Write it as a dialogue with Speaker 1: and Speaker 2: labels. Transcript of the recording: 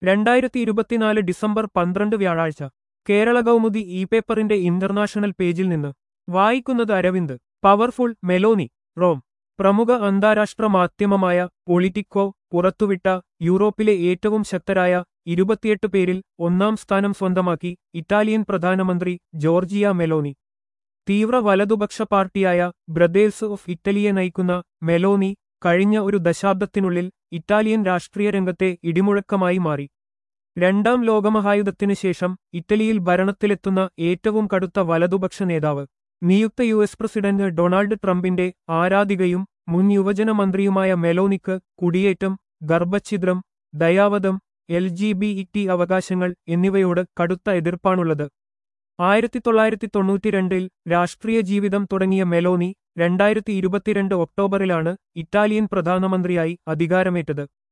Speaker 1: 2024 December 12 വ്യാഴാഴ്ച Kerala Kaumudi e പേപ്പറിന്റെ international പേജിൽ നിന്ന് വായിക്കുന്നത് അരവിന്ദ്. Powerful Meloni Rome. പ്രമുഖ അന്താരാഷ്ട്ര മാധ്യമമായ പൊളിറ്റിക്കോ പുറത്തുവിട്ട യൂറോപ്പിലെ ഏറ്റവും ശക്തരായ 28 പേരിൽ ഒന്നാം സ്ഥാനം സ്വന്തമാക്കി ഇറ്റാലിയൻ പ്രധാനമന്ത്രി ജോർജിയ മെലോനി. തീവ്ര വലതുപക്ഷ പാർട്ടിയായ ബ്രദേഴ്സ് ഓഫ് ഇറ്റലിയെ നയിക്കുന്ന മെലോനി കഴിഞ്ഞ ഒരു ദശാബ്ദത്തിനുള്ളിൽ ഇറ്റാലിയൻ രാഷ്ട്രീയ രംഗത്തെ ഇടിമുഴക്കമായി മാറി. രണ്ടാം ലോകമഹായുദ്ധത്തിനു ശേഷം ഇറ്റലിയിൽ ഭരണത്തിലെത്തുന്ന ഏറ്റവും കടുത്ത വലതുപക്ഷ നേതാവ്. നിയുക്ത യുഎസ് പ്രസിഡന്റ് ഡൊണാൾഡ് ട്രംപിന്റെ ആരാധികയും മുൻ യുവജന മന്ത്രിയുമായ മെലോനിക്ക് കുടിയേറ്റം, ഗർഭച്ഛിദ്രം, ദയാവധം, LGBT അവകാശങ്ങൾ എന്നിവയോട് കടുത്ത എതിർപ്പാണുള്ളത്. 1992 രാഷ്ട്രീയ ജീവിതം തുടങ്ങിയ മെലോനി 2022 ഒക്ടോബറിലാണ് ഇറ്റാലിയൻ പ്രധാനമന്ത്രിയായി അധികാരമേറ്റത്.